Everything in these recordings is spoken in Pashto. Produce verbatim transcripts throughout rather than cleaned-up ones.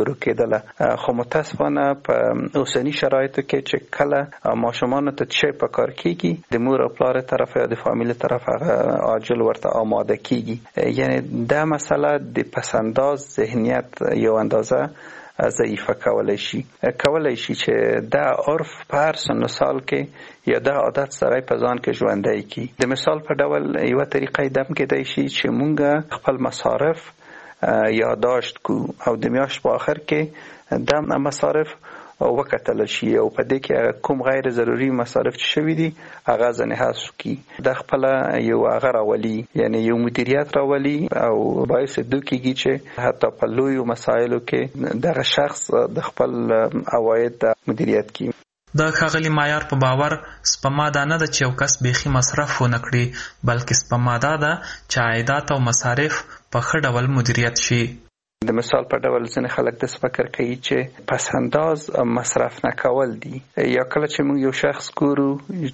شروع کېدله، خو متاسفانه په اوسني شرایطو کې چې کله ماشومانو ته څه په کار کېږي د مور او پلار طرف یا د فامیل طرف هغه عاجل ورته آماده کېږي. یعنی دا مسله د پسنداز ذهنیت یو اندازه ضعیفه کولای شي کولای شي چې دا عرف په هر سن سال کې یا دا عادت سره په ځان کې ژوندی کی. د مثال په ډول یو طریقې دم کېدای شي چې مونږ خپل مصارف یادداشت کو او د میاشت په آخر کې د مصارف وکتل شي او په دې کې کوم غیر ضروري مصارف چې شوي دي هغه ځنې حذف کی. د خپل یو هغه راولي، یعنی یو مدیریت راولي او باعث دوی کېږي چې حتی په لویو مسایلو کې دغه شخص د خپل عواید مدیریت کی. د ښاغلي معیار په باور سپما دا نه ده چې یو کس بیخي مصرف ونه کړي، بلکې سپما دا ده چې عایدات او مصارف په ښه ډول مدیریت شي. د مثال په ډول ځینې خلک داسې فکر کوي چې پس انداز مصرف نه کول دي، یا کله چې موږ یو شخص ګورو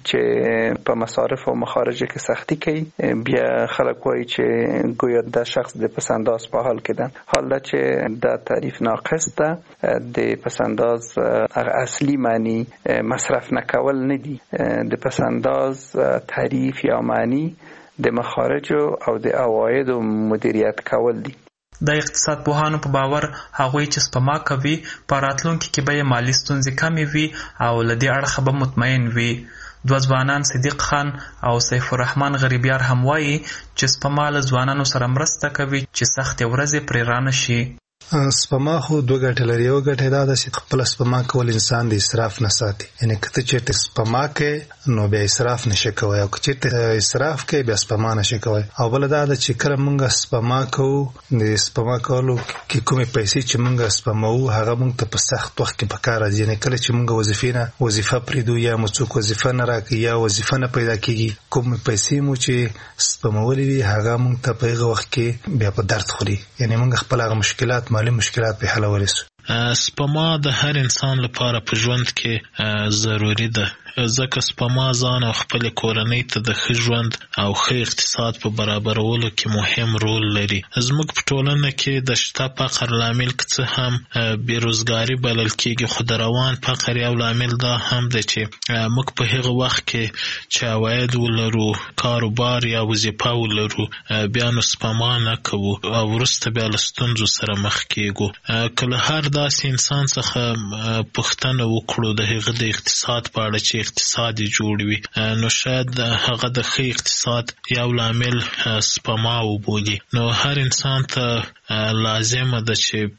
چې په مصارف او مخارجو کې سختی کوي بیا خلک وایي چې گویا دا شخص د پس انداز په حال کې ده، حال دا چې دا تعریف ناقص ده. د پس انداز اصلي معنی مصرف نه کول نه دي، د پس انداز تعریف یا معنی د مخارجو او د عوایدو مدیریت کول دي. د اقتصاد پوهانو په باور هغوی چې سپما کوي په راتلونکي کې به یې مالي ستونزې کمې وي او له دې اړخه به مطمئن وي. دوه ځوانان صدیق خان او سیف الرحمن غریبیار هم وایي چې سپما له ځوانانو سره مرسته کوي چې سختې ورځې پرې رانه شي. سپما خو دوه ګټې لري. یو ګټه دا ده چې خپل سپما کول انسان د اسراف نه ساتي، یعنی که ته چېرته سپما کوې نو بیا اسراف نشي کوی، او که چېرته اسراف کوې بیا سپما نشي کوی. او بله دا ده چې کله موږ سپما کوو د سپما کولو کې کومې پیسې چې موږ سپموو هغه موږ ته په سخت وخت کې په کار راځي. یعنی کله چې موږ وظیفې نه وظیفه پرېږدو یا مو څوک وظیفه نه راکوي یا وظیفه نه پیدا کېږي، کومې پیسې مو چې سپمولې وي هغه موږ ته په هغه وخت کې بیا په درد خوري، یعنی موږ خپل هغه مشکلات مالی مشکلات په حل ورسو. سپما د هر انسان لپاره په ژوند کې ضروری ده، ځکه سپما ځان او خپل کورنۍ ته د ښه ژوند او ښه اقتصاد په برابرولو کې مهم رول لري. زموږ په ټولنه کې د شته فقر لامل که څه هم بیروزګاري بلل کېږي، خو د روان فقر یو لامل دا هم ده چې موږ په هغه وخت کې چې عواید ولرو، کاروبار یا وظیفه ولرو، بیا نو سپما نه کوو او وروسته بیا له ستونزو سره مخ کېږو. که له هر داسې انسان څخه پوښتنه وکړو د هغه د اقتصاد په اړه چې اقتصاد یې جوړ وي، نو شاید هغه د ښه اقتصاد یو لامل سپما وبولي. نو هر انسان ته لازمه ده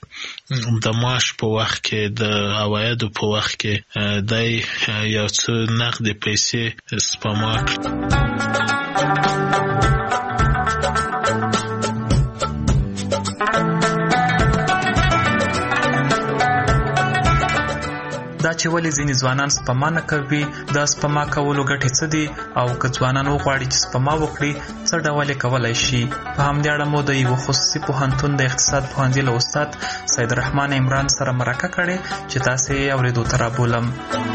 چې د معاش په وخت کې د عوایدو په وخت کې دی یو څه نقدې پیسې سپما کړي. دا چې ولې ځینې ځوانان سپما نه کوي، دا سپما کولو ګټې څه دي، او که ځوانان وغواړي چې سپما وکړي څه ډول یې کولی شي. په همدې اړه مو د یوه خصوصي پوهنتون د اقتصاد پوهنځي له استاد سید الرحمن عمران سره مرکه کړې چې تاسې یې اورېدو ته رابولم.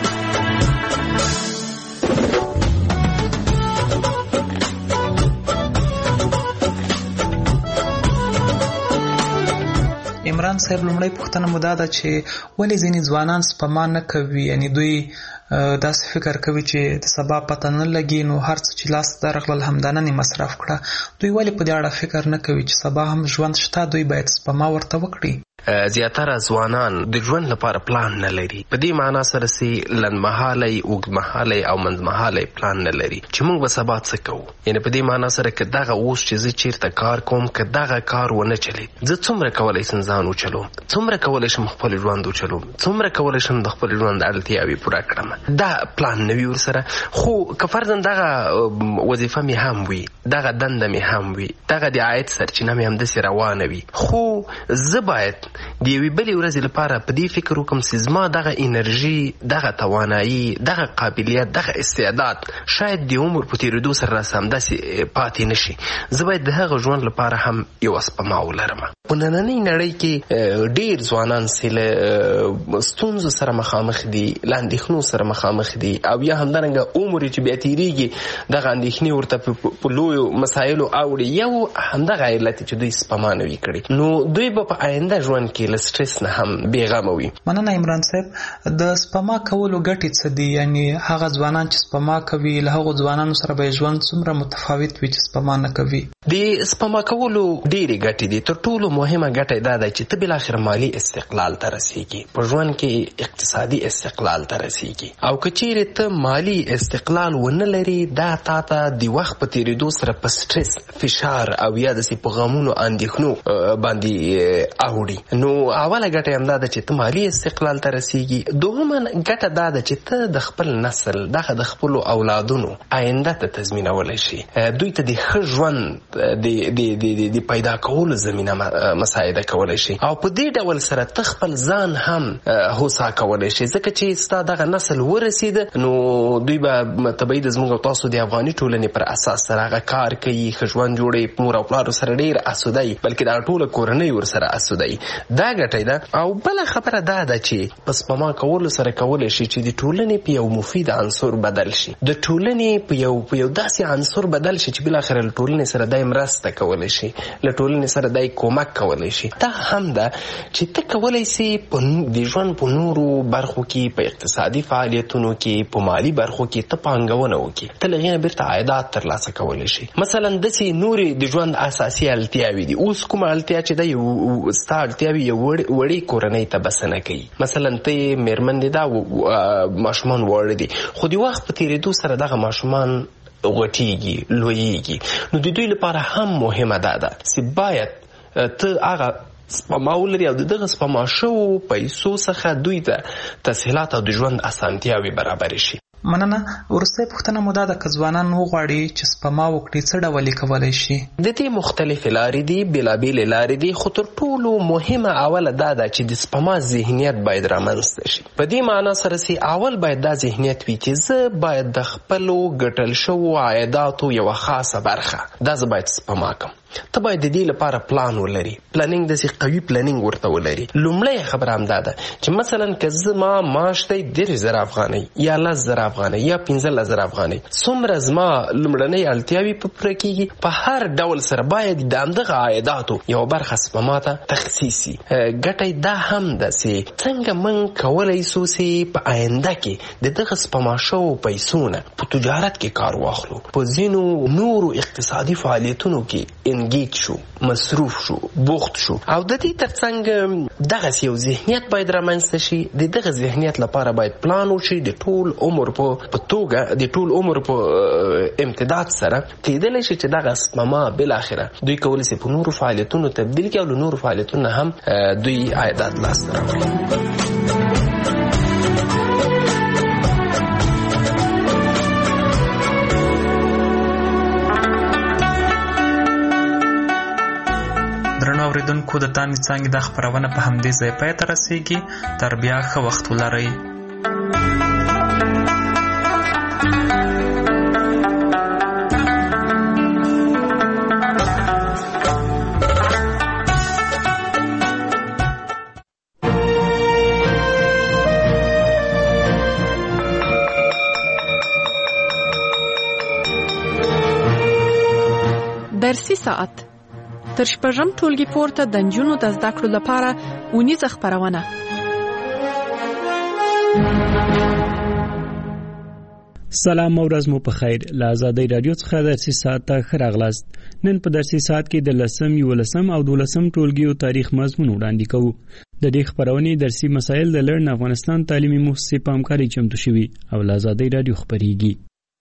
عمران صاحب، لومړی پوښتنه مو دا ده چې ولې ځینې ځوانان سپما نه کوي، یعنی دوی داسې فکر کوي چې د سبا پته نه لګي نو هر څه چې لاس ته راغلل همدا نن یې مصرف کړه. دوی ولې په دې اړه فکر نه کوي چې سبا هم ژوند شته، دوی باید سپما ورته وکړي؟ زیاتره ځوانان د ژوند لپاره پلان نه لري. په دې معنا سره چې لنډمهالی، اوږدمهالی او منځمهالی پلان نه لري چې موږ به سبا څه کوو. یعنې په دې معنا سره که دغه اوس چې زه چیرته کار کوم که دغه کار ونه چلید، زه څومره کولی شم ځان وچلوم، څومره کولی شم خپل ژوند وچلوم، څومره کولی شم د خپل ژوند اړتیاوې پوره کړم. دا پلان نه وي ورسره. خو که فرضاً دغه وظیفه مې هم وي، دغه دنده مې هم وي، دغه د عاید سرچینه مې همداسې روانه وي، خو زه باید د یوې بلې ورځې لپاره په دې فکر وکړم چې زما دغه انرژي، دغه توانایي، دغه قابلیت، دغه استعداد شاید د عمر په تېرېدو سره راسه همداسې پاتې نه شي. زه باید د هغه ژوند لپاره هم یوه سپما ولرم. په نننۍ نړۍ کې ډېر ځوانان چې له ستونزو سره مخامخ دي، له اندېښنو سره مخامخ دي، او یا همدارنګه عمر چې بیا تېرېږي دغه اندېښنې ورته په لویو ټولو مسایلو اوړي یو همدغه علت چې دوی سپما نه وي کړي، نو دوی به په آینده ژوند کې له سټرس نه هم بېغمه وي. مننه عمران صاحب. د سپما کولو ګټې څه دي؟ یعنی هغه ځوانان چې سپما کوي له هغو ځوانانو سره به ژوند څومره متفاوت وي چې سپما نه کوي؟ د سپما کولو ډېرې ګټې دي. تر ټولو مهمه ګټه دا ده چې ته بالاخره مالي استقلال ته رسېږي، په ژوند کې اقتصادي استقلال ته رسېږي. او که چیرې ته مالي استقلال ونه لري، دا تا ته د وخت په تېرېدو سره په سټرس، فشار او یا داسې په غمونو اندېښنو باندې اوړي. نو اوله ګټه همدا ده چې ته مالي استقلال ته رسېږي. دوهمه ګټه دا ده چې ته د خپل نسل دغه د خپلو اولادونو آینده ته تضمینولی شي، دوی ته د ښه ژوند د پیدا کولو زمینه مساعده کولی شي، او په دې ډول سره ته خپل ځان هم هوسا کولی شي. ځکه چې ستا دغه نسل ورسېده نو دوی به طبیعي د زموږ او تاسو د افغاني ټولنې پر اساس سره هغه کار کوي، ښه ژوند جوړوي، مور او پلارو سره ډېر اسوده وي، بلکې دا ټوله کورنۍ ورسره اسوده وي. دا ګټه ده. او بله خبره دا ده چې په سپما کولو سره کولی شي چې د ټولنې په یو مفید عنصر بدل شي، د ټولنې په یو په یو داسې عنصر بدل شي چې بالاخره له ټولنې سره دای مرسته کولی شي، له ټولنې سره دای کومک کولی شي. دا هم ده چې ته کولی سي د ژوند په نورو برخو کې، په اقتصادي فعالیتونو کې، په مالي برخو کې ته پانګونه وکړي، ته له هغې نه بیرته عایدات ترلاسه کولی شي. مثلا داسې نورې د ژوند اساسي اړتیاوې دي. اوس کومه اړتیا چې ده یو ستا اړتیاوې یو وړې کورنۍ ته بسنه کوي. مثلا ته یې مېرمن دې دا ماشومان واړه دي، خو د وخت په تېرېدو سره دغه ماشومان غټېږي، لویېږي. نو د دوی لپاره هم مهمه دا ده چې باید ته هغه سپما ولري او د دغه سپما شوو پیسو څخه دوی ته تسهیلات او د ژوند اسانتیاوې برابرې شي. مننه. وروستۍ پوښتنه مو دا ده که ځوانان وغواړي چې سپما وکړي څه ډول یې کولی شي؟ د دې مختلفې لارې دي، بېلابېلې لارې دي، خو تر ټولو مهمه اوله دا ده چې د سپما ذهنیت باید رامنځته شي. په دې معنا سره چې اول باید دا ذهنیت وي چې زه باید د خپلو ګټل شوو عایداتو یوه خاصه برخه دا زه باید سپما کړم. ته باید د دې لپاره پلان ولري، پلانینګ داسې قوي پلانینګ ورته ولري. لومړی خبره همدا ده چې مثلا که زما معاش دی دېرش زره افغانۍ یا لس زره افغانۍ یا پنځلس زره افغانۍ، څومره زما لومړنۍ اړتیاوې په پوره کېږي، په هر ډول سره باید د همدغه عایداتو یوه برخه سپما ته تخصیص شي. ګټه دا هم ده چې څنګه موږ کولی سو چې په آینده کې د دغه سپما شوو پیسو نه په تجارت کې کار واخلو، په ځینو نورو اقتصادي فعالیتونو کې انګیج شو، مصروف شو، بوخت شو. او د دې ترڅنګ دغه یو ذهنیت باید رامنځته شي. د دغه ذهنیت لپاره باید پلان وشي د ټول عمر په توګه، د ټول عمر په امتداد سره کېدلی شي چې دغه سپما بالاخره دوی کولی شي په نورو فعالیتونو تبدیل کړي او له نورو فعالیتونو هم دوی عایدات لاسته راوړي. درنو اوریدونکو، د تانې څانګې دا خپرونه په همدې ځای پای ته رسېږي. تر بیا ښه وخت ولرئ. درسي ساعت تر شپږم ټولګي پورته د نجونو د زده کړو لپاره اونیزه خپرونه. سلام او ورځ مو په خیر. له آزادۍ رادیو څخه درسي ساعت ته ښه راغلاست. نن په درسي ساعت کې د لسم، یولسم او دولسم ټولګیو تاریخ مضمون وړاندې کوو. د دې خپرونې درسي مسایل د لرن افغانستان تعلیمي مؤسسې په همکارۍ چمتو شوي او له آزادۍ رادیو خپرېږي.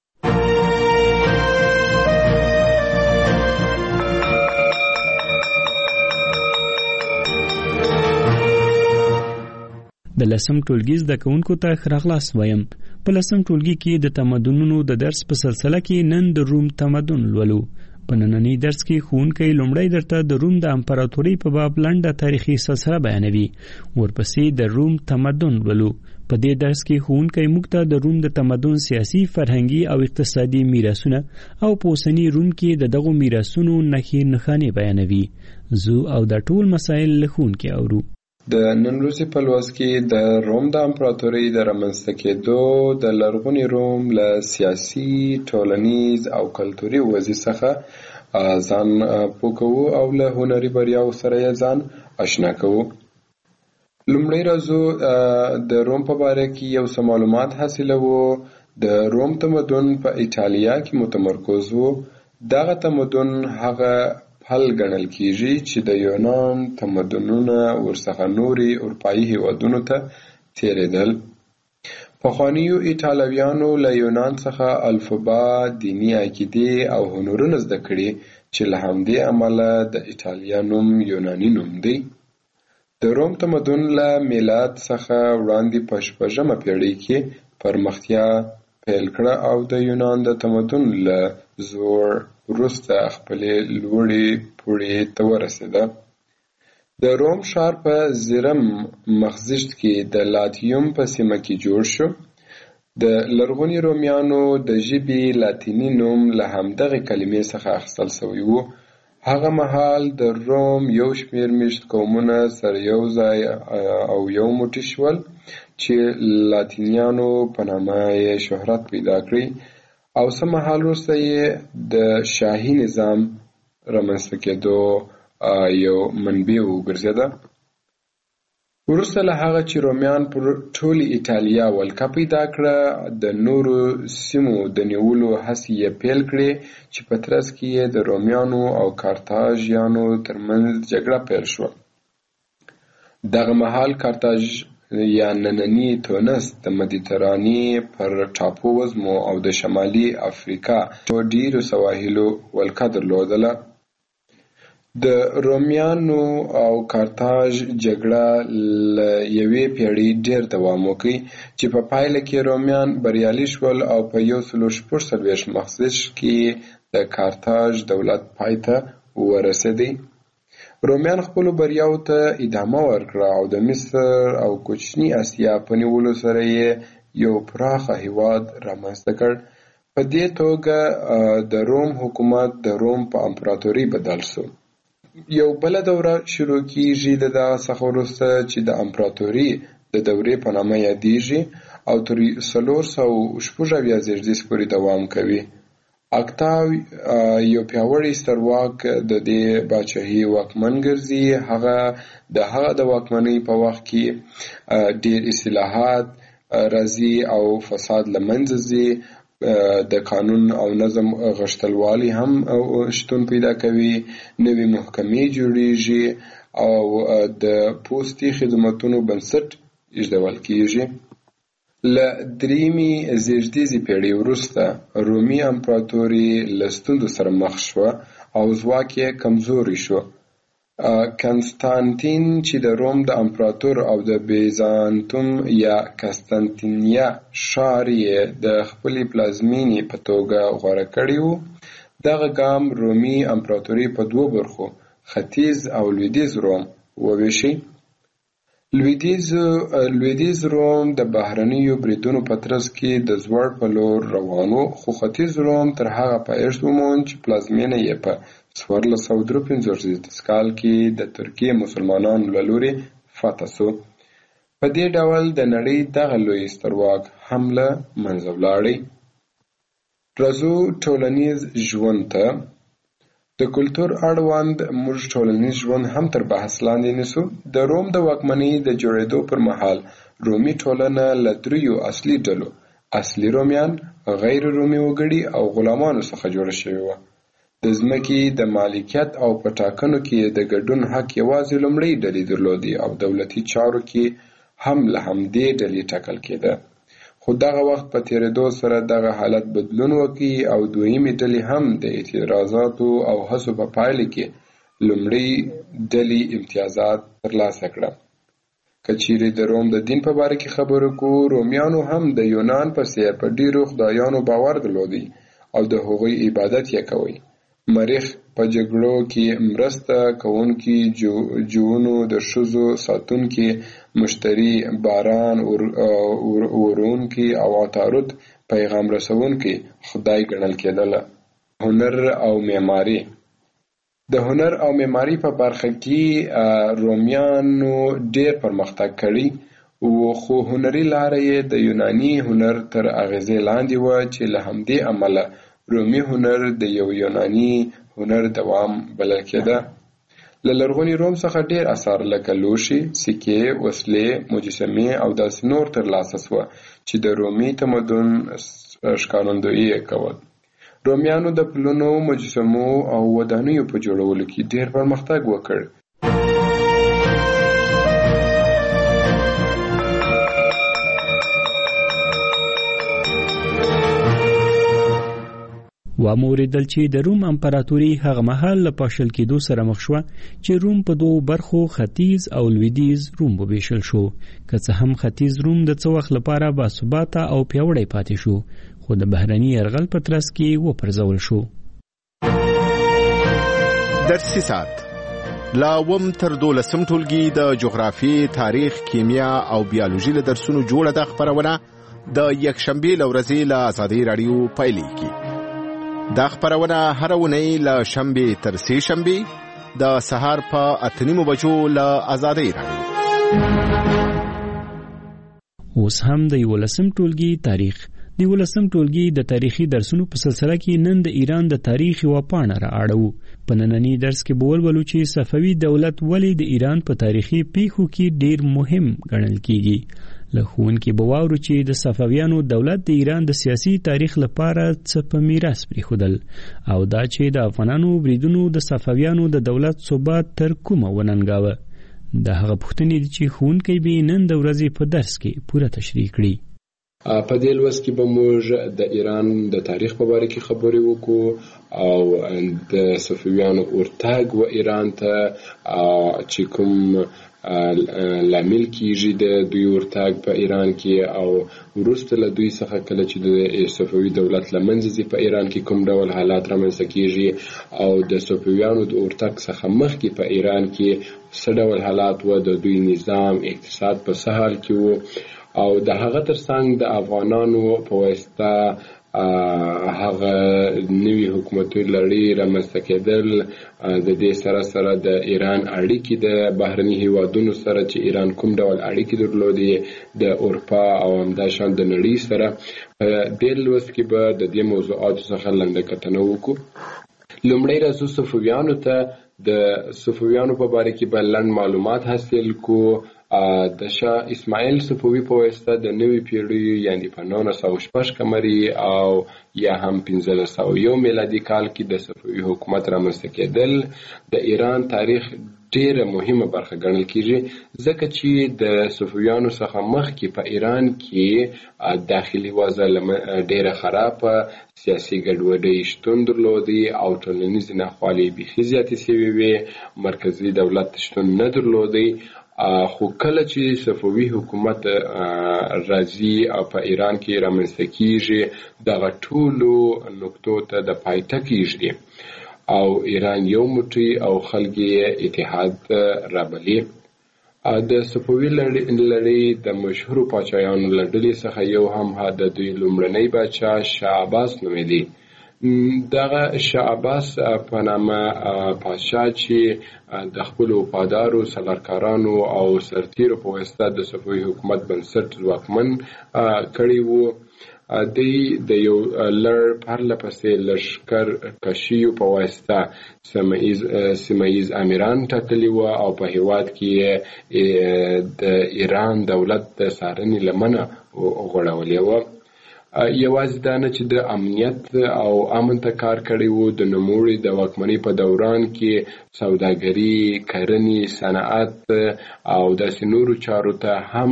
د لسم ټولګي زده کوونکو ته ښه راغلاست وایم. په لسم ټولګي کې د تمدنونو د درس په سلسله کې نن د روم تمدن لولو. په نننی درس کې ښوونکی لومړی درته د روم د امپراتورۍ په باب لنډه تاریخي سلسله بیانوي، ورپسې د روم تمدن لولو. په دې درس کې ښوونکی موږ ته د روم د تمدن سیاسي، فرهنګي او اقتصادي میراثونه او په اوسني روم کې د دغو میراثونو نښې نښانې بیانوي. زه او دا ټول مسایل له ښوونکي اورو. د نن ورځې په لوست کې د روم د امپراتورۍ د رامنځته کېدو د لرغوني روم له سیاسي، ټولنیز او کلتوري وضعې څخه ځان پوه کوو او له هنري بریاو سره یې ځان آشنا کوو. لومړی راځو د روم په باره کې یو څه معلومات حاصلوو. د روم تمدن په ایټالیا کې متمرکز و. دغه تمدن هغه پل ګڼل کیږي چې د یونان تمدنونه ورڅخه نوري اروپایي هیوادونو ته تیریدل. پخوانیو ایټالویانو له یونان څخه الفبا، دیني عقیدې او هنرونه زده کړي چې له همدې امله د ایټالیا نوم یوناني نوم دی. د روم تمدن له میلاد څخه وړاندې په شپږمه پیړۍ کې پرمختیا پیل کړه او د یونان د تمدن له زوړ وروسته خپلې لوړې پوړۍ ته ورسېده. د روم ښار په زیرم مخزیشت کې د لاتیوم په سیمه کې جوړ شو. د لرغوني رومیانو د ژبې لاتیني نوم له همدغې کلمې څخه اخیستل شوی و. هغه مهال د روم یو شمېر میشت قومونه سره یو ځای او یو موټی شول چې لاتینیانو په نامه یې شهرت پیدا کړی او څه مهال وروسته یې د شاهي نظام رامنځته کېدو یو منبع وګرځېده. وروسته له هغه چې رومیان پر ټولې ایټالیا ولکه پیدا کړه، د نورو سیمو د نیولو هڅې یې پیل کړې چې په ترڅ کې یې د رومیانو او کارتاژیانو ترمنځ جګړه پیل شوه. دغه مهال کارتاژ یا نننی تونس د مدیترانې پر ټاپو وزمو او د شمالي افریقا په ډیرو سواحلو ولکه درلودله. د رومیانو او کارتاژ جګړه له یوې پیړۍ ډیر دوام وکړ چې په پایله کې رومیان بریالي شول او په یو سلو شپږ څلوېښت مخزیشت کې د کارتاژ دولت پای ته ورسېدی. رومیان خپلو بریاو ته ادامه ورکړه او د مصر او کوچني اسیا په نیولو سره یې یو پراخه هیواد رامنځته کړ. په دې توګه د روم حکومت د روم په امپراتوري بدل شو. یو بله دوره شروع کیږي د دغه څخه وروسته چې د امپراتوري د دورې په نامه یادیږي او تر څلور سوه شپږ اویا زېږدیز پورې دوام کوي. اکتاو یو پیاوړی سترواک د دې پاچاهۍ واکمن ګرځي. هغه د هغه د واکمنۍ په وخت کې ډیر اصلاحات راځي او فساد له منځه ځي. د قانون او نظم غښتلوالی هم شتون پیدا کوي. نوې محکمې جوړیږي او د پوستي خدمتونو بنسټ ایښودل کیږي. له دریمې زېږدیزې پیړۍ وروسته رومي امپراتوري له ستونزو سره مخ شوه او ځواک یې کمزوری شو. کنستانتین چې د روم د امپراتور او د بیزانتوم یا قسطنطنیه ښار یې د خپلې پلازمینې په توګه غوره کړی و. دغه ګام رومي امپراتوري په دوو برخو، ختیځ او لویدیځ روم، وویشي. لویدیځ روم د بهرنیو بریدونو په ترڅ کې د زوړ په لور روان و، خو ختیځ روم تر هغه پایښت وموند چې پلازمینه یې په څوارلس سوه درې پنځوس کال کې د ترکیې مسلمانانو له لوري فتح شو. په دې ډول د نړۍ دغه لوی سترواک هم له منځه ولاړی. راځو ټولنیز ژوند ته. د کلتور اړوند موږ ټولنیز ژوند هم تر بحث لاندې نیسو. د روم د واکمنۍ د جوړېدو پر مهال رومي ټولنه له دریو اصلي ډلو، اصلي رومیان، غیر رومي وګړي او غلامانو څخه جوړه شوې وه. د ځمکې د مالکیت او په ټاکنو کې د ګډون حق یوازې لومړۍ ډلې درلودې او دولتي چارو کې هم له همدې ډلې ټاکل کېده. خو دغه وخت په تیریدو سره دغه حالت بدلون وکړي او دویمې ډلې هم د اعتراضاتو او هڅو په پایله کې لومړۍ ډلې امتیازات ترلاسه کړه. که چیرې د روم د دین په باره کې خبرې کوو، رومیانو هم د یونان په څېر په ډېرو خدایانو باور درلودی او د هغوی عبادت یې کوي. مریخ په جګړو کې مرسته کوونکي، جوونو د ښځو ساتونکي، مشتري، باران ورونکي او عطارد پیغام رسونکي خدای ګڼل کېدله. هنر او معماري. د هنر او معماري په برخه کې رومیانو ډیر پرمختګ کړی و، خو هنري لاره یې د یوناني هنر تر اغیزې لاندې و چې له همدې امله رومي هنر د یو یوناني هنر دوام بلل کېده. له لرغوني روم څخه ډیر اثار لکه لوښي، سکې، وسلې، مجسمې او داسې نور ترلاسه سوه چې د رومي تمدن ښکارندویي یې کول. رومیانو د پلونو، مجسمو او ودانیو په جوړولو کې ډیر پرمختګ وکړ. واموریدل چې د روم امپراتوري هغه مهال له پاشل کېدو سره مخ شوه چې روم په دوو برخو ختیځ او لویدیځ روم وویشل شو. که څه هم ختیځ روم د څه وخت لپاره باثباته او پیاوړی پاتې شو، خو د بهرني یرغل په ترڅ کې وپرځول شو. درسي ساعت لا وم تر دولسم ټولګي د جغرافي، تاریخ، کیمیا او بیولوژي له درسونو جوړه د خبرونه د یکشنبه لورځي له آزادۍ رادیو پایلیږي. دا خبرونه هر ونی له شنبه تر سه شنبه د سهار په اتنیمو بجو له آزادۍ رادیو. اوس هم د یولسم ټولګي تاریخ. د یولسم ټولګي د تاریخي درسونو په سلسله کې نن د ایران د تاریخ یوه پاڼه را اړوو. په ننني درس کې به ولولو چې صفوي دولت ولې د ایران په تاریخي پیښو کې ډیر مهم ګڼل کیږي. له ښوونکي به واورو چې د صفویانو دولت د ایران د سیاسي تاریخ لپاره څه په میراث پرېښودل، او دا چې د افغانانو بریدونو د صفویانو د دولت ثبات تر کومه وننګاوه. د هغه پوښتنې دي چې ښوونکی به نن د ورځې په درس کې پوره تشریح کړي. په دې لوست کې به موږ د ایران د تاریخ په باره کې خبرې وکړو او د صفویانو ورتګ و ایران ته چې کوم لامل کیږي د دوی ورتګ په ایران کې، او وروسته له دوی څخه کله چې د صفوي دولت له منځه ځي په ایران کې کوم ډول حالات رامنځته کیږي، او د صفویانو د ورتګ څخه مخکې په ایران کې څه ډول حالات و، د دوی نظام، اقتصاد په څه حال کې و، او د هغه ترڅنګ د افغانانو په واسطه هغه نوي حکومتي لړۍ رامنځته کېدل، د دې سره سره د ایران اړیکې د بهرني هیوادونو سره چې ایران کوم ډول اړیکې درلودې د اروپا او همداشان د نړۍ سره. په دې لوست کې به د دې موضوعاتو څخه لنډه کتنه وکړو. لومړی راځو صفویانو ته. د صفویانو په باره کې به لنډ معلومات حاصل کو. د شاه اسماعیل صفوي په واسطه د نوې پیړۍ یعنی په نولس سوه شپږ قمري او یا هم پنځلس سوه یو میلادي کال کې د صفوي حکومت رامنځته کېدل د ایران تاریخ ډیره مهمه برخه ګڼل کیږي، ځکه چې د صفویانو څخه مخکې په ایران کې داخلي وضع ډیره خرابه، سیاسي ګډوډۍ شتون درلودي او ټولنیزې ناخوالې بیخي زیاتې سوې وې، مرکزي دولت شتون نه درلودي. خو کله چې صفوي حکومت راځي او په ایران کې رامنځته کیږي، دغه ټولو نقطو ته د پای ټکی کیږي او ایران یو موټی او خلک یې اتحاد رابلي. د صفوي لړۍ د مشهورو پاچایانو له ډلې څخه یو هم د دوی لومړنی پاچا شاه عباس نومېدی. دغه شاه عباس په نامه پاچا چې د خپلو وفادارو سلاکارانو او سرتیرو په واسطه د صفوي حکومت بنسټ ځواکمن کړی وو، دی د یو لړ پرله پسې لښکر کشیو په واسطه سیمه ییز امیران ټاکلي وو او په هیواد کې د ایران دولت د څارنې لمنه غوړولې وه. یوازې دا نه چې د امنیت او امن ته کار کړی وو، د نوموړي د واکمنۍ په دوران کې سوداګري، کرنې، صنعت او داسې نورو چارو ته هم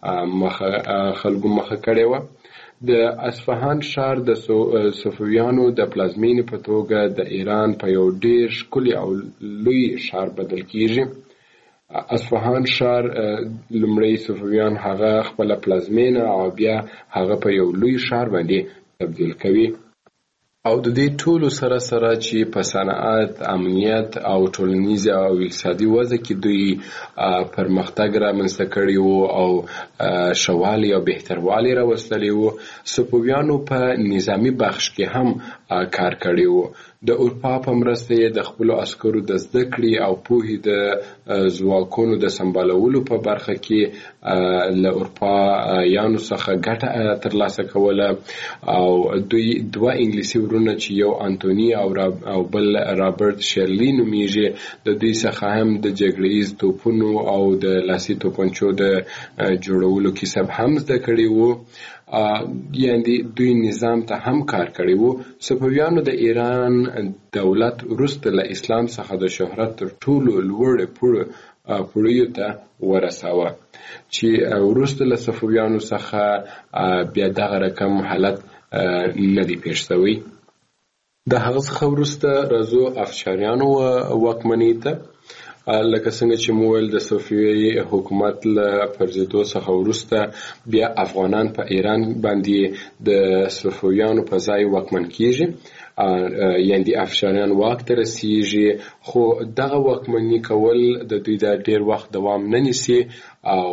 خلکو مخه کړې وه. د اصفهان ښار د صفویانو د پلازمینې په توګه د ایران په یو ډیر ښکلي او لوی ښار بدل کیږي. اصفهان ښار لومړی صفویان هغه خپله پلازمینه او بیا هغه په یو لوی ښار باندې تبدیل کوي، او د دې ټولو سره سره چې په صنعت، امنیت او ټولنیز او اقتصادي وضع کې دوی پرمختګ رامنځته کړی وو او ښه والی او بهتروالی راوستلی وو، صفویانو په نظامي بخش کې هم کار کړی وو. د اروپا په مرسته یې د خپلو عسکرو د زده کړې او پوهې د ځواکونو د سمبالولو په برخه کې له اروپا یانو څخه ګټه ترلاسه کوله او دوی دوه انګلیسي ورونه چې یو انټوني او او بل رابرټ شرلی نومیږي د دوی څخه هم د جګړیز توپونو او د لاسي توپنچو د جوړولو کسب هم زده کړی وو. یعنی دوی نظام ته هم کار کړی وو. صفویانو د ایران دولت وروسته له اسلام څخه د شهرت تر ټولو لوړې پوړیو ته ورساوه چې وروسته له صفویانو څخه بیا دغه رقم حالت نه دی پیښ شوی. د هغه څخه وروسته راځو افشاریانو واکمنۍ ته. لکه څنګه چې مو ویل د صفوي حکومت له پرځېدو څخه وروسته بیا افغانان په ایران باندې د صفویانو په ځای واکمن کیږي، یعنی د افشاریان واک ته رسیږي. خو دغه واکمني کول د دوی د ډیر وخت دوام نه نیسي او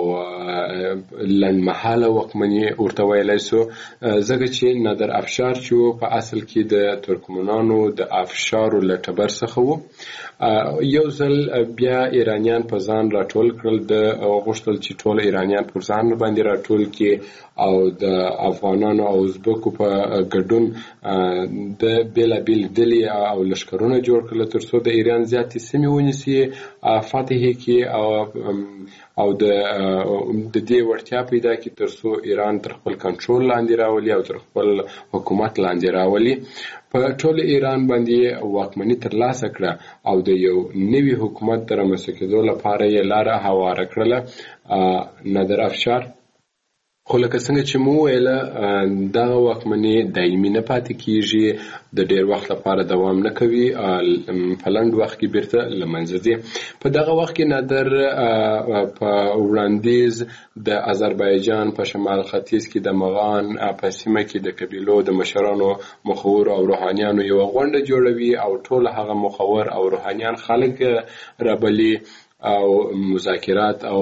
لنډمهاله واکمني ورته ویلی سو، ځکه چې نادر افشار چې په اصل کې د ترکمنانو د افشارو له ټبر څخه و. یو ځل بیا ایرانیان په ځان راټول کړل، د غوښتل چې ټول ایرانیان پر ځان باندې راټول کړي او د افغانانو او ازبکو په ګډون د بیلابیل ډلې او لښکرونه جوړ کړل ترڅو د ایران زیاتې سیمې ونیسي، فتح کړي او او د د دې وړتیا پیدا کړي ترڅو ایران تر خپل کنټرول لاندې راولي او تر خپل حکومت لاندې راولي. په ټول ایران باندې واکمني ترلاسه کړه او د یو نوي حکومت د رامنځته کېدو لپاره یې لاره هواره کړله نادر افشار. خو لکه څنګه چې مو ویله دغه واکمني دایمي نه پاتې کیږي، د ډیر وخت لپاره دوام نه کوي، په لنډ وخت کې بیرته له منځه ځي. په دغه وخت کې نادر په وړاندیز د آذربایجان په شمال ختیځ کې د مغان په سیمه کې د قبیلو د مشرانو، مخور او روحانیانو یو غونډه جوړوي او ټول هغه مخور او روحانیان خلک رابلي او مذاکرات او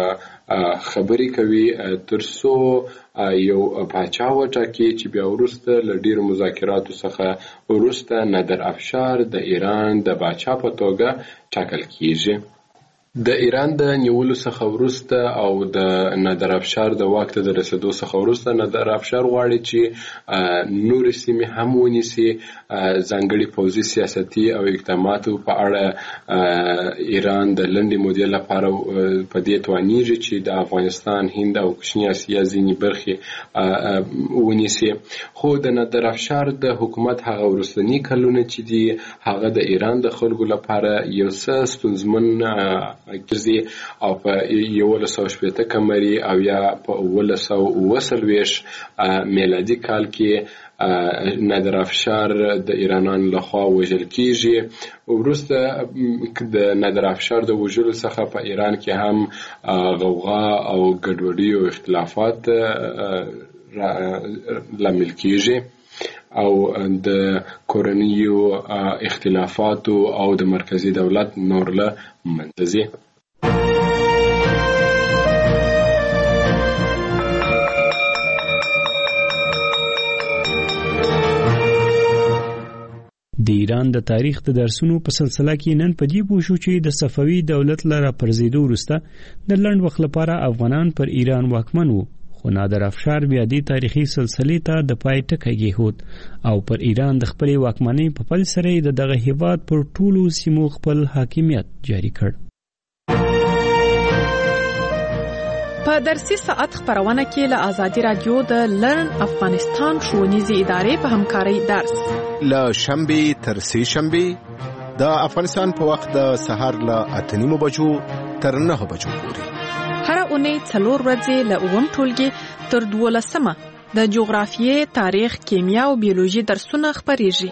خبرې کوي ترڅو یو پاچا وټاکي چې بیا وروسته له ډیرو مذاکراتو څخه وروسته نادر افشار د ایران د پاچا په توګه ټاکل کیږي. د ایران د نیولو څخه وروسته او د نادر افشار د واک ته د رسیدو څخه وروسته نادر افشار غواړي چې نورې سیمې هم ونیسي. ځانګړي پوځي سیاستي او اقداماتو په اړه ایران د لنډې مودې لپاره په دې توانیږي چې د افغانستان، هند او کوچنۍ اسیا ځینې برخې ونیسي. خو د نادر افشار د حکومت هغه وروستني کلونه چې دي هغه د ایران د خلکو لپاره یو څه ستونزمن ګرځي او په یولس سوه شپېته قمري او یا په اوولس سوه اوه څلوېښت میلادي کال کې نادر افشار د ایرانانو لخوا وژل کیږي. وروسته د نادر افشار د وژلو څخه په ایران کې هم غوغا او ګډوډي او اختلافات لامل کیږي او د کورنیو اختلافاتو او د مرکزی دولت نور له منځه ځي. د ایران د تاریخ د درسونو په سلسله کې نن په دې پوه شو چې د صفوي دولت له راپرځېدو وروسته د لنډ وخت لپاره افغانان پر ایران واکمن وو، خو نادر افشار بیا دې تاریخي سلسلې ته د پای ټکی کېښود او پر ایران د خپلې واکمنۍ په پل سره د دغه هېواد پر ټولو سیمو خپل حاکمیت جاري کړ. په درسي ساعت خبرونه کې له آزادي رادیو د لرن افغانستان ښوونیزې ادارې په همکارۍ درس له شنبې تر سې شنبې د افغانستان په وخت د سهار له اته نیمو بجو تر نهه بجو پورې هر اونۍ څلور ورځې له اووم ټولګي تر دولسمه د جغرافیې، تاریخ، کیمیا او بیولوژي درسونه خپریږي.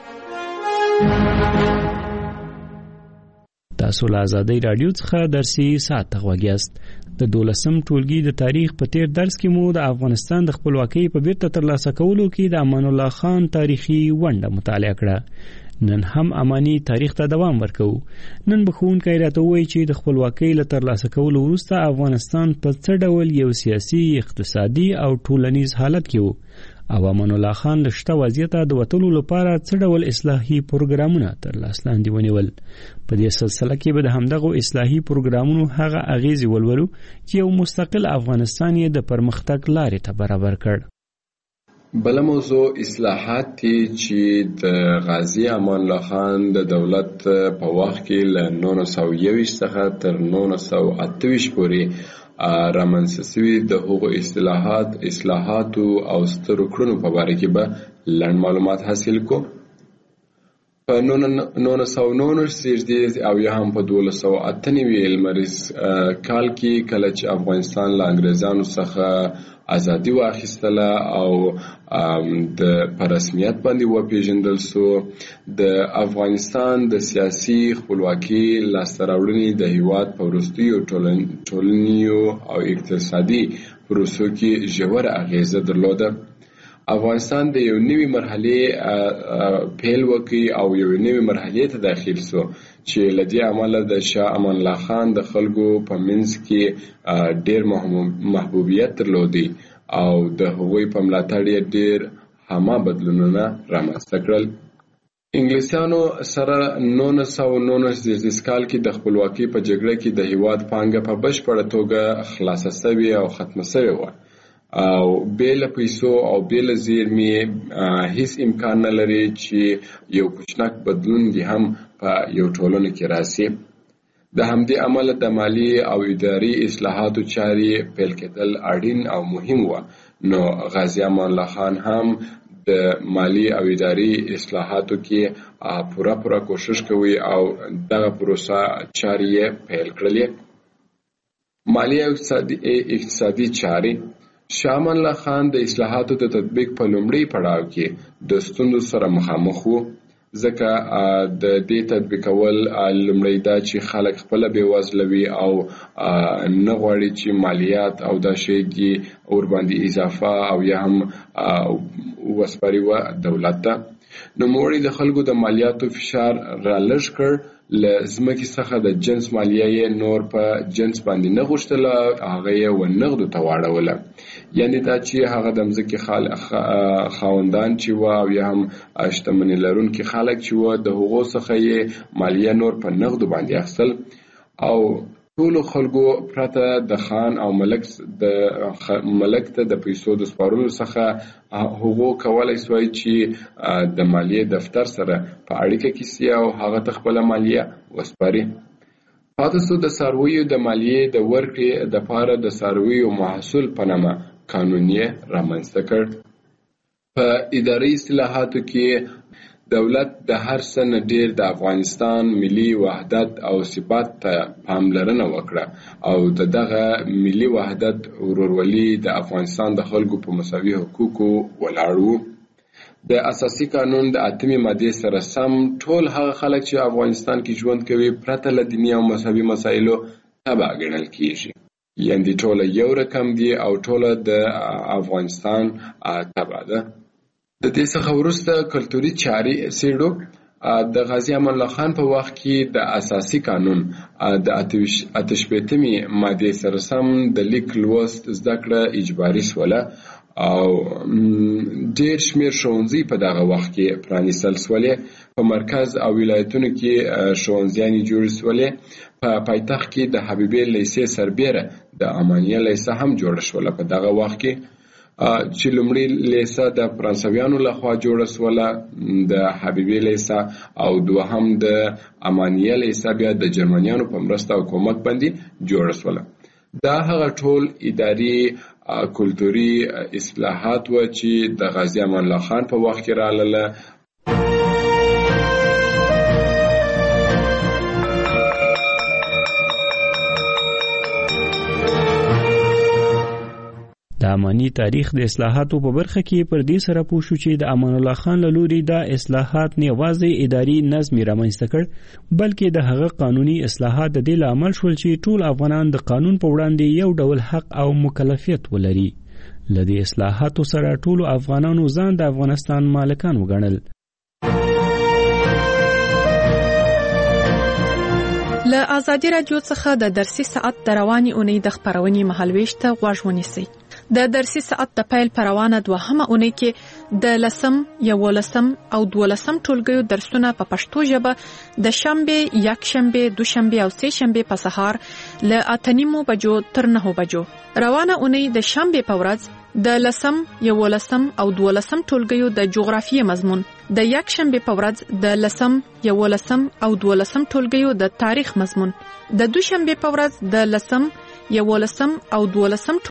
تاسو له آزادۍ رادیو څخه درسي ساعت ته غوږ یاست. د دولسم ټولګي د تاریخ په تیر درس کې مو د افغانستان د خپلواکۍ په بیرته ترلاسه کولو کې د امان الله خان تاریخي ونډه مطالعه کړه. نن هم اماني تاریخ ته دوام ورکوو. نن به ښوونکی راته ووایي چې د خپلواکۍ له ترلاسه کولو وروسته افغانستان په څه ډول یو سیاسي، اقتصادي او ټولنیز حالت کې و او امان الله خان له شته وضعیته د وتلو لپاره څه ډول اصلاحي پروګرامونه تر لاس لاندې ونیول. په دې سلسله کې به د همدغو اصلاحي پروګرامونو هغه اغیزې ولولو چې یو مستقل افغانستان یې د پرمختګ لارې ته برابر کړ. بل موضوع اصلاحات دي چې د غازی امان الله خان د دولت په وخت کې له نولس سوه یوویشت څخه تر نولس سوه اته ویشت پورې رامنځته شوي د هغو اصلاحات اصلاحاتو او سترو کړنو په باره کې به لنډ معلومات حاصل کو. په نولس سوه نولس زیږدي او یا هم په دولس سوه اته نوي لمریز کال کې کله چې افغانستان له انګریزانو څخه ازادي واخیستله او د په رسمیت باندې وپیژندل سو، د افغانستان د سیاسي خپلواکي لاسته راوړنې د هیواد په وروستیو ټولنیزو او اقتصادي پروسو کې ژوره اغیزه درلوده. افغانستان د یو نوي مرحلې پیل وکړ او یو نوي مرحلې ته داخل سو چې له دې امله د شاه امان الله خان د خلکو په منځ کې ډېر محبوبیت درلودي او د هغوی په ملاتړ یې ډېر هما بدلونونه رامنځته کړل. انګلیسانو سره نولس سوه نولس زیږدیز کال کې د خپلواکۍ په جګړه کې د هیواد پانګه په بشپړه توګه خلاصه سوې او ختمه سوې وه او بیل پیسو او بیل زیرمې هیڅ امکان نه لري چې یو کوچنک بدلون دی هم په یو ټولنه کې راسي. د همدې امله د مالی او اداري اصلاحاتو چارې پیل کېدل اړین او مهم وه. نو غازی امان الله خان هم د مالی او اداري اصلاحاتو کې پوره پوره کوشش کوي او دغه پروسه چارې پیل کړلې. مالی او اقتصادي چارې شاه امان الله خان د اصلاحاتو د تطبیق په لومړي پړاو کې د ستونزو سره مخامخ وو، ځکه د دې تطبیقول لومړی دا چې خلک خپله بېوزله وي او نه غواړي چې مالیات او دا شی دي ورباندې اضافه او یا هم وسپاري وه دولت ته. نوموړي د خلکو د مالیاتو فشار را لږ کړ، له ځمکې څخه د جنس مالیه یې نور په جنس باندې نه غوښتله، هغه یې ونغدو ته واړوله. یعنې دا چې هغه د مځکې خاوندان چې وه او یا هم شتمني لرونکي خلک چې وه د هغو څخه یې مالیه نور په نغدو باندې اخیستل او ټولو خلکو پرته د خان او ملک د ملک ته د پیسو د سپارلو څخه هغو کولی سوای چې د مالیې دفتر سره په اړیکه کې سي او هغه ته خپله مالیه وسپاري. پاتې سو د څارویو د مالیې د ورکړې دپاره د څارویو محصول په نامه قانون یې رامنځته کړ. په اداري اصلاحاتو کې دولت د هر څه نه ډیر د افغانستان ملي وحدت او ثبات ته پاملرنه وکړه او د دغه ملي وحدت ورورولي د افغانستان د خلکو په مساوي حقوقو ولاړ وو. د اساسي قانون د اتمې مادې سره سم ټول هغه خلک چې افغانستان کې ژوند کوي پرته له دیني او مذهبي مسایلو تبع ګڼل کیږي، یعنې ټوله یو رقم دي او ټوله د افغانستان تبع ده. د دې څخه وروسته کلتوري چارې څېړو. د غازی امان الله خان په وخت کې د اساسي قانون د اته شپېتمې مادې سره سم د لیک لوست زده کړه اجباري سوله او ډېر شمېر ښوونځي په دغه وخت کې پرانیستل سولې. په مرکز او ولایتونو کې ښوونځیانې جوړې سولې. په پایتخت کې د حبیبې لیسې سربیره د امانیه لیسه هم جوړه شوله په دغه وخت کې، چې لومړی لیسه د فرانسویانو لخوا جوړه سوله، د حبیبې لیسه او دوهم د امانیه لیسه بیا د جرمنیانو په مرسته او کومک باندې جوړه سوله. دا هغه ټول اداري کلتوري اصلاحات و چې د غازی امان الله خان په وخت کې راغله. د اماني تاریخ د اصلاحاتو په برخه کې پر دې سره پوه شو چې د امان الله خان له لوري دا اصلاحات نه یوازې اداري نظم رامنځته کړ بلکې د هغه قانوني اصلاحات د دې لامل شول چې ټول افغانان د قانون په وړاندې یو ډول حق او مکلفیت ولري. له دې اصلاحاتو سره ټول افغانانو ځان د افغانستان مالکان وګڼل. له ازادي راډیو څخه د درسي ساعت د رواني اونۍ د خبرونې مهالويش ته غوږ ونیسئ. د درسي ساعت د پیل پروانه دوهمه اونۍ کې د لسم، یولسم او دولسم ټولګیو درسونه په پښتو ژبه د شنبه، یک شنبه، دو شنبه او سه شنبه په سهار له اته نیمو بجو تر نهو بجو. روانه اونۍ د شنبه په ورځ د لسم، یولسم او دولسم ټولګیو د جغرافیې مضمون، د یک شنبه په ورځ د لسم، یولسم او دولسم ټولګیو د تاریخ مضمون، د دو شنبه په ورځ د لسم، یولسم او دولسم